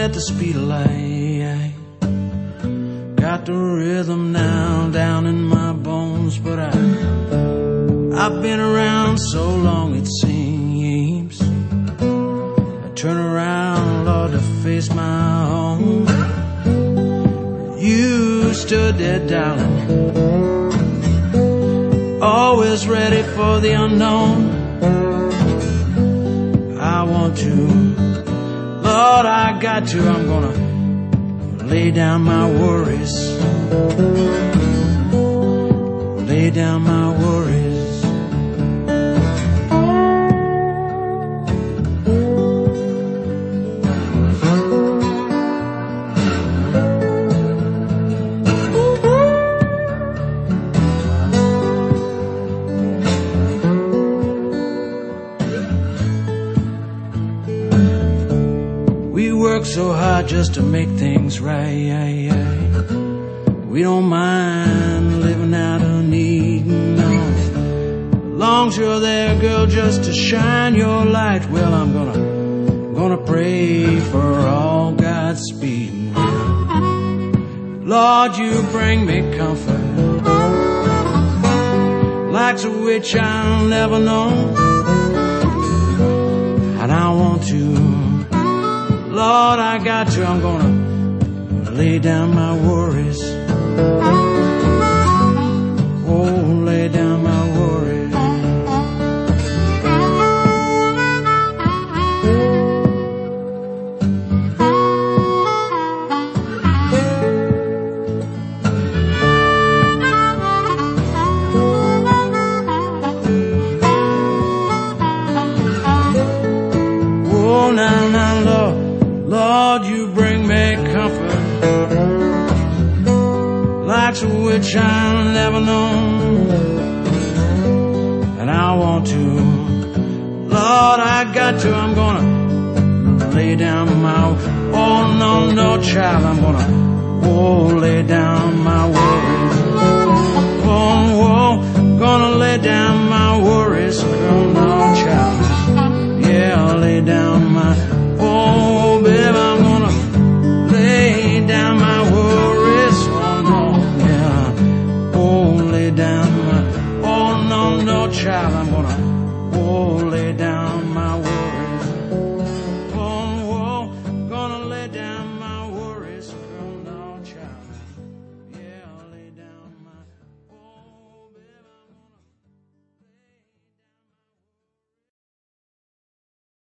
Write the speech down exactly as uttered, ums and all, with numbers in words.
at the speed of light. Got the rhythm now down in my bones, but I, I've been around so long it seems. I turn around, Lord, to face my home. You stood there, darling, always ready for the unknown. I want to, Lord, I got to, I'm gonna lay down my worries, lay down my worries. So hard just to make things right. We don't mind living out of need, no. Long as you're there, girl, just to shine your light. Well, I'm gonna, gonna pray for all God's speed. Lord, you bring me comfort, like a which I'll never know. And I want to, Lord, I got to, I'm gonna lay down my worries. Oh, lay down my worries. Oh, now, now, Lord, Lord, you bring me comfort, like which I'll never know. And I want to, Lord, I got to, I'm gonna lay down my, oh no, no, child, I'm gonna, oh, lay down my worries. Oh, oh, gonna lay down my worries, girl, no, child. Yeah, I'll lay down my, oh, baby, I'm gonna lay down my worries. Oh, no, yeah. Oh, lay down my, oh, no, no, child, I'm gonna, oh, lay down.